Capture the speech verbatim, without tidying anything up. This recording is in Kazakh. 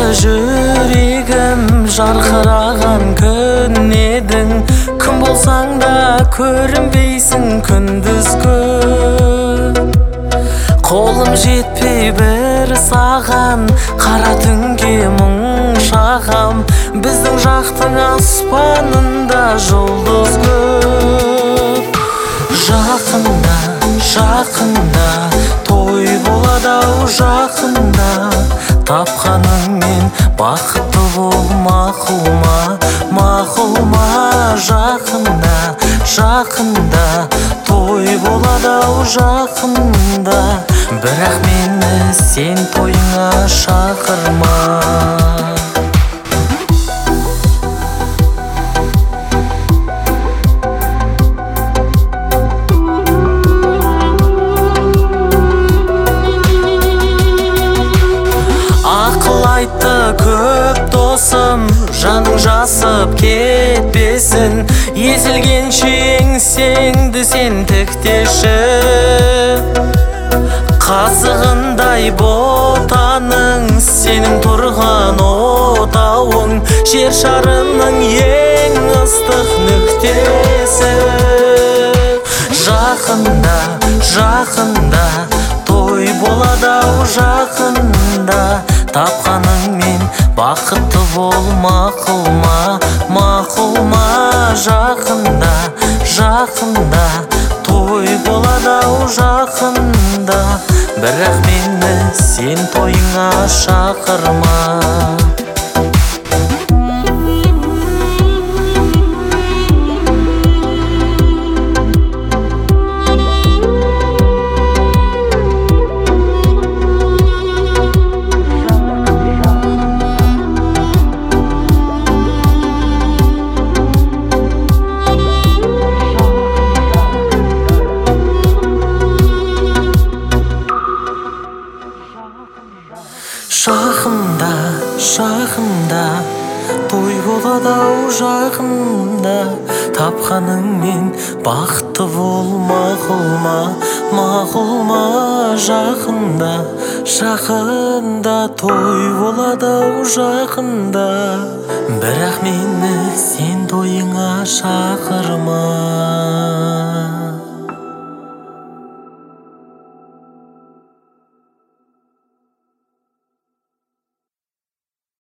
жүрегім жарқыраған күн едің. Кім болсаң да көрінбейсің күндізгі. Қолым жетпей бір саған, қара түнге мұң шағам. Біздің жақтың аспанында жұлдыз көп. Жақында, жақында той болады-ау жақында. Тапқаныңмен бақытты бол, мақұл ма, мақұл ма. Жақында, жақында той болады-ау жақында. Бірақ мені сен тойыңа шақырма. Айтты көп досым, жаның жасып кетпесін. Езілгенше еңсеңді сен тіктеші. Қазығындай ботаның сенің тұрған отауың, жер шарының ең ыстық нүктесі. Жақында, жақында той болады-ау жақында. Тапқаныңмен бақытты бол, мақұл ма, мақұл ма. Жақында, жақында той болады-ау жақында. Бірақ мені сен тойыңа шақырма. Жақында, жақында той болады-ау жақында. Тапқаныңмен бақытты бол, мақұл ма, мақұл ма. Жақында, жақында той болады-ау жақында. Бірақ мені сен тойыңа шақырма.